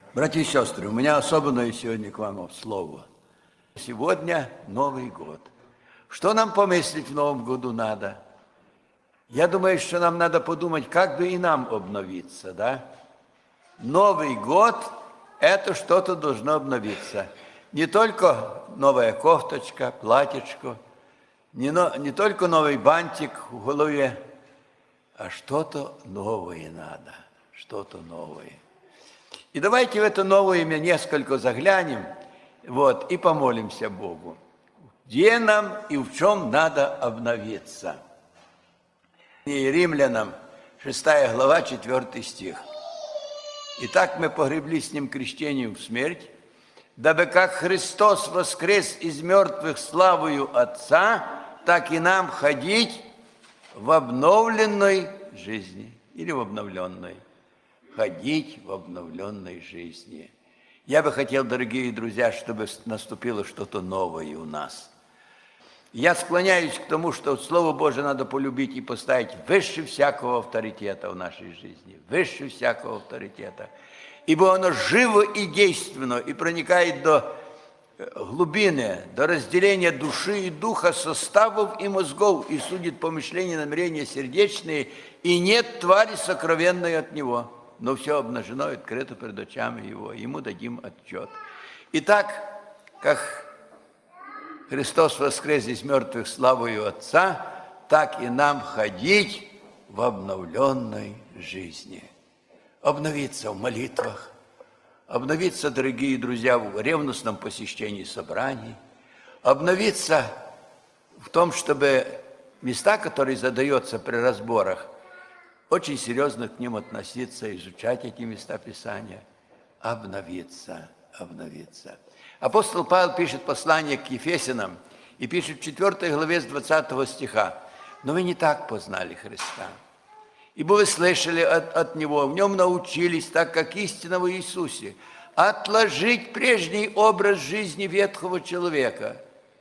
Братья и сестры, у меня особенное сегодня к вам слово. Сегодня Новый год. Что нам помыслить в Новом году надо? Я думаю, что нам надо подумать, как бы и нам обновиться, да? Новый год – это что-то должно обновиться. Не только новая кофточка, платьечко, не только новый бантик в голове, а что-то новое надо, что-то новое. И давайте в это новое имя несколько заглянем, и помолимся Богу. Где нам и в чем надо обновиться? И Римлянам, 6 глава, 4 стих. «Итак, мы погребли с Ним крещением в смерть, дабы как Христос воскрес из мертвых славою Отца, так и нам ходить в обновленной жизни». Или в обновленной. Ходить в обновленной жизни. Я бы хотел, дорогие друзья, чтобы наступило что-то новое у нас. Я склоняюсь к тому, что Слово Божие надо полюбить и поставить выше всякого авторитета в нашей жизни. Выше всякого авторитета. Ибо оно живо и действенно, и проникает до глубины, до разделения души и духа, составов и мозгов, и судит помышления, намерения сердечные, и нет твари сокровенной от Него. Но все обнажено и открыто перед очами Его, Ему дадим отчет. Итак, как Христос воскрес из мертвых славою Отца, так и нам ходить в обновленной жизни. Обновиться в молитвах, обновиться, дорогие друзья, в ревностном посещении собраний, обновиться в том, чтобы места, которые задаются при разборах, очень серьезно к ним относиться, изучать эти места Писания, обновиться. Апостол Павел пишет послание к Ефесянам и пишет в 4 главе с 20 стиха: «Но вы не так познали Христа, ибо вы слышали от Него, в Нем научились, так как истинно в Иисусе, отложить прежний образ жизни ветхого человека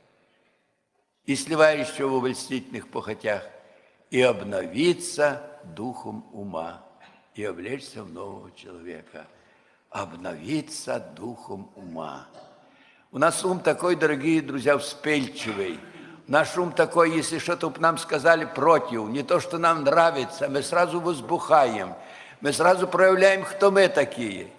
и сливающего в обольстительных похотях, и обновиться духом ума, и облечься в нового человека». Обновиться духом ума. У нас ум такой, дорогие друзья, вспыльчивый. Наш ум такой, если что-то нам сказали против, не то, что нам нравится, мы сразу возбухаем, мы сразу проявляем, кто мы такие.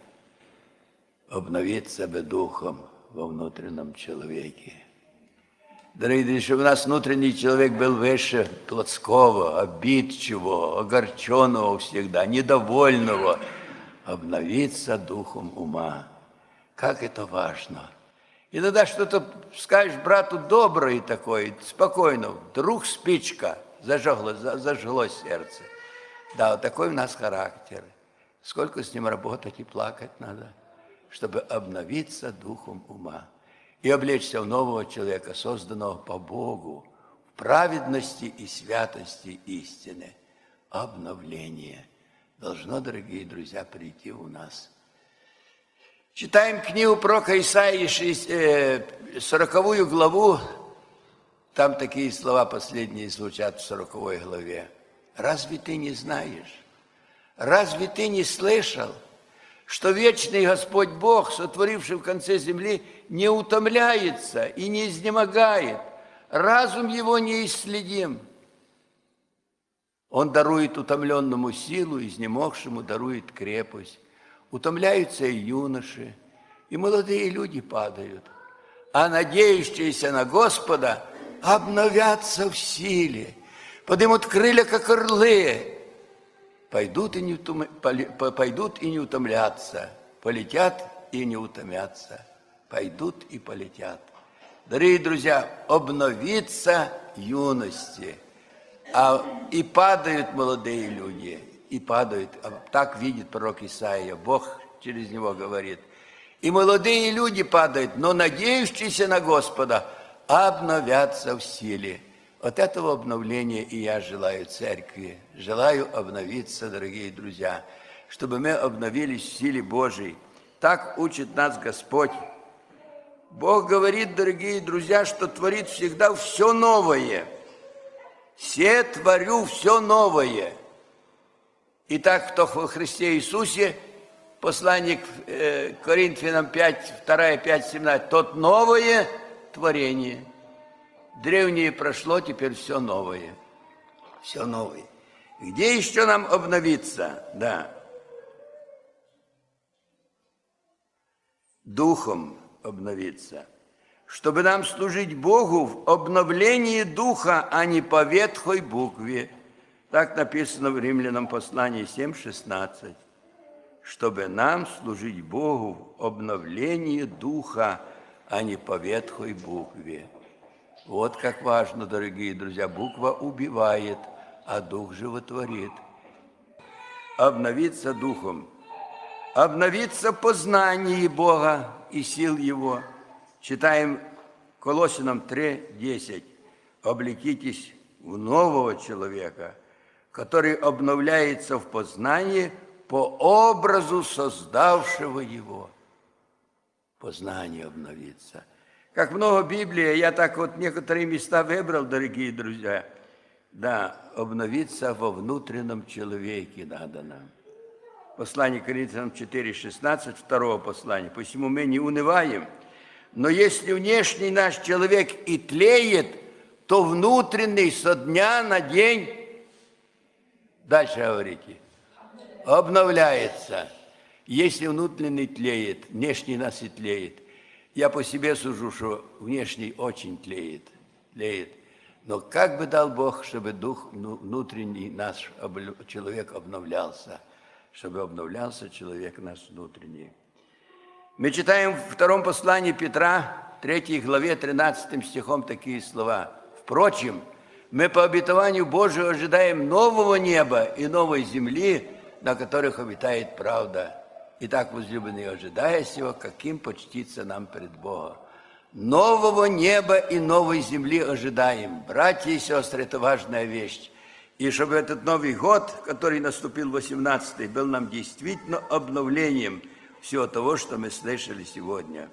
Обновиться бы духом во внутреннем человеке. Дорогие друзья, чтобы у нас внутренний человек был выше плотского, обидчивого, огорченного всегда, недовольного. Обновиться духом ума. Как это важно. Иногда что-то скажешь брату доброе такое, спокойно, вдруг спичка, зажгло сердце. Да, вот такой у нас характер. Сколько с ним работать и плакать надо, чтобы обновиться духом ума и облечься в нового человека, созданного по Богу, в праведности и святости истины. Обновление должно, дорогие друзья, прийти у нас. Читаем книгу пророка Исаии, 40 главу. Там такие слова последние звучат в 40 главе. «Разве ты не знаешь? Разве ты не слышал, что вечный Господь Бог, сотворивший в конце земли, не утомляется и не изнемогает? Разум его неисследим. Он дарует утомленному силу, изнемогшему дарует крепость. Утомляются и юноши, и молодые люди падают, а надеющиеся на Господа обновятся в силе, подымут крылья, как орлы, пойдут и не утомлятся, полетят и не утомятся, пойдут и полетят». Дорогие друзья, обновиться юности. И падают молодые люди, и падают. Так видит пророк Исаия, Бог через него говорит. И молодые люди падают, но надеющиеся на Господа обновятся в силе. Вот этого обновления и я желаю церкви. Желаю обновиться, дорогие друзья, чтобы мы обновились в силе Божией. Так учит нас Господь. Бог говорит, дорогие друзья, что творит всегда все новое. «Се творю все новое». Итак, кто во Христе Иисусе, послании к Коринфянам 5, 2, 5, 17. Тот новое творение. Древнее прошло, теперь все новое. Все новое. Где еще нам обновиться? Да. Духом обновиться. Чтобы нам служить Богу в обновлении духа, а не по ветхой букве. Так написано в Римлянам послании 7:16. Чтобы нам служить Богу в обновлении духа, а не по ветхой букве. Вот как важно, дорогие друзья, буква убивает, а дух животворит. Обновиться духом. Обновиться в познании Бога и сил Его. Читаем Колоссянам 3:10. Облекитесь в нового человека, который обновляется в познании по образу создавшего его. Познание обновиться. Как много Библии, я так вот некоторые места выбрал, дорогие друзья. Да, обновиться во внутреннем человеке надо нам. Послание к Коринфянам 4:16, второе послание. Посему мы не унываем, но если внешний наш человек и тлеет, то внутренний со дня на день, дальше говорите, обновляется. Если внутренний тлеет, внешний нас и тлеет. Я по себе сужу, что внешний очень тлеет. Но как бы дал Бог, чтобы дух внутренний наш человек обновлялся, чтобы обновлялся человек наш внутренний. Мы читаем в втором послании Петра, 3 главе, 13 стихом такие слова. Впрочем, мы по обетованию Божию ожидаем нового неба и новой земли, на которых обитает правда. Итак, возлюбленные, ожидая сего, каким почтиться нам пред Богом. Нового неба и новой земли ожидаем. Братья и сестры, это важная вещь. И чтобы этот Новый год, который наступил 18-й, был нам действительно обновлением всего того, что мы слышали сегодня.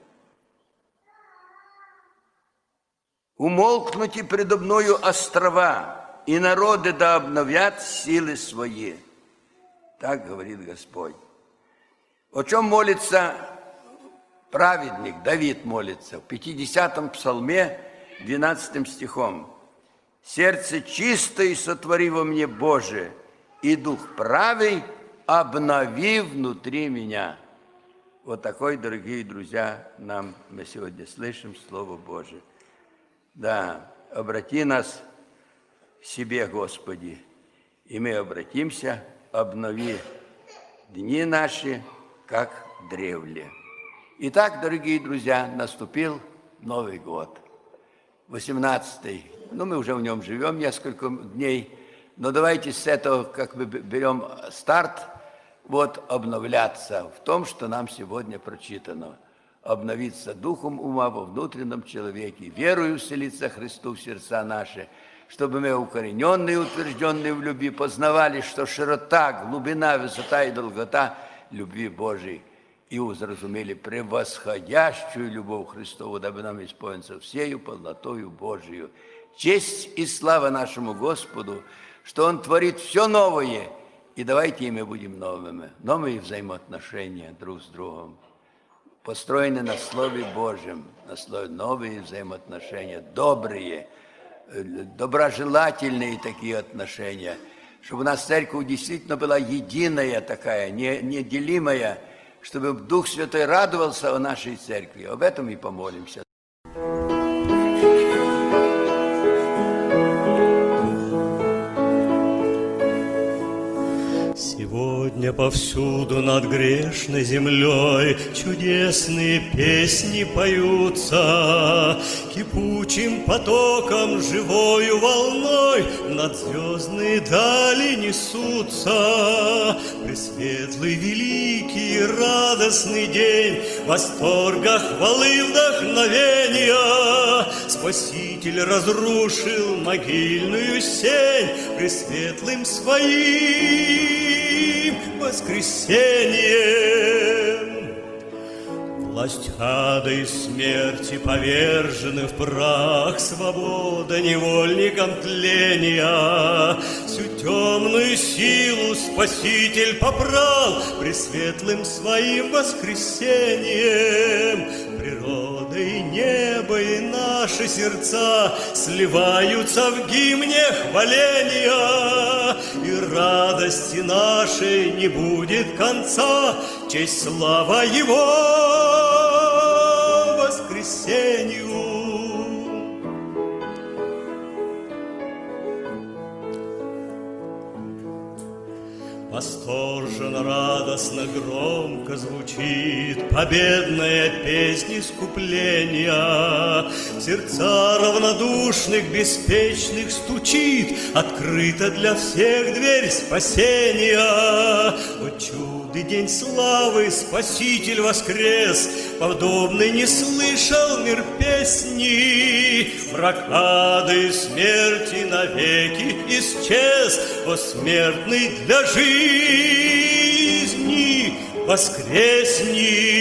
«Умолкнуте предо мною острова, и народы да обновят силы свои». Так говорит Господь. О чем молится праведник? Давид молится в 50-м псалме, 12 стихом. «Сердце чистое сотвори во мне, Боже, и дух правый обнови внутри меня». Вот такой, дорогие друзья, мы сегодня слышим Слово Божие. Да, обрати нас к себе, Господи, и мы обратимся, обнови дни наши, как древле. Итак, дорогие друзья, наступил Новый год, 18-й. Мы уже в нем живем несколько дней, но давайте с этого, как бы берем старт, обновляться в том, что нам сегодня прочитано. Обновиться духом ума во внутреннем человеке, верою вселиться Христу в сердца наши, чтобы мы, укорененные и утвержденные в любви, познавали, что широта, глубина, высота и долгота любви Божией, и уразумели превосходящую любовь Христову, дабы нам исполниться всею полнотою Божию. Честь и слава нашему Господу, что Он творит все новое, и давайте и мы будем новыми. Новые взаимоотношения друг с другом, построены на Слове Божьем, на слове новые взаимоотношения, добрые, доброжелательные такие отношения, чтобы у нас церковь действительно была единая такая, неделимая, чтобы Дух Святой радовался о нашей церкви. Об этом и помолимся. Сегодня повсюду над грешной землей чудесные песни поются, кипучим потоком, живою волной над звездные дали несутся. Пресветлый, великий, радостный день, восторга, хвалы, вдохновения. Спаситель разрушил могильную сень пресветлым своим воскресением. Власть ада и смерти повержены в прах, свобода невольникам тления. Всю темную силу Спаситель попрал пресветлым своим воскресением. Природа и небо и наши сердца сливаются в гимне хваления, и радости нашей не будет конца, честь слава Его воскресению. Восторженно, радостно, громко звучит победная песня искупления. Сердца равнодушных, беспечных стучит, открыта для всех дверь спасения. О чудный день славы, Спаситель воскрес, подобный не слышал мир песни. Враг ада и смерти навеки исчез, о смертный для жизни воскресни.